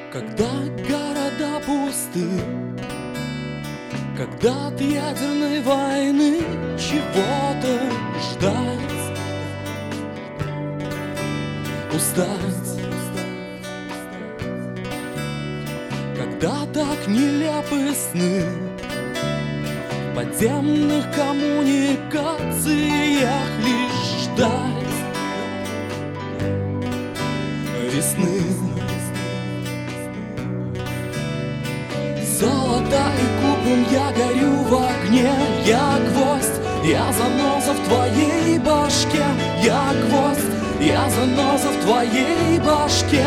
Когда города пусты, когда от ядерной войны чего-то ждать, устать, когда так нелепы сны в подземных коммуникациях лишь ждать весны. Золото и купом я горю в огне. Я гвоздь, я заноза в твоей башке. Я гвоздь, я заноза в твоей башке.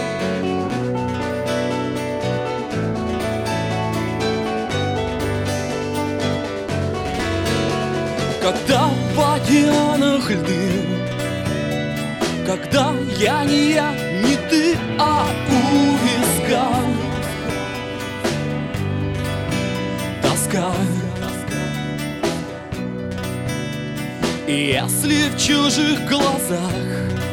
Когда в океанах льды, когда я, не ты, а у виска тоска. И если в чужих глазах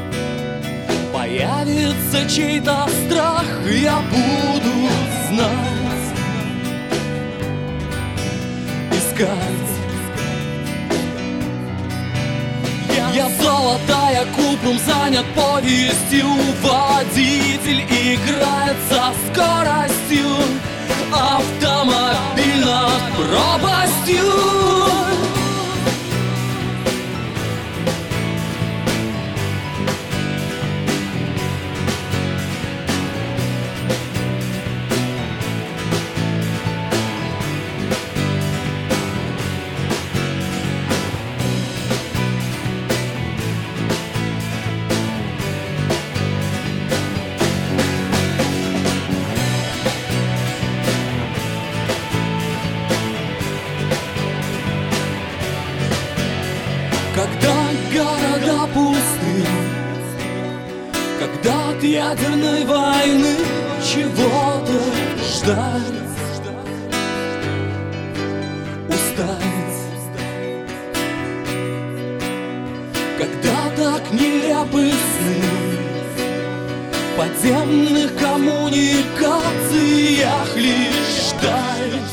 появится чей-то страх, я буду знать, искать. Я золотая, купом занят повестью. Водитель играет со скоростью автомобильной пропастью. Когда города пусты, когда от ядерной войны чего-то ждать, устать, когда так нелепы сны в подземных коммуникациях лишь ждать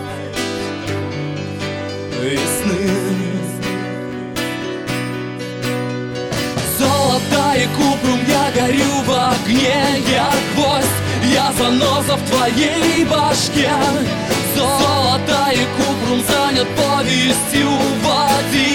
весны. И купрум я горю в огне. Я гвоздь, я заноза в твоей башке. Золото и купрум занят повестью. Води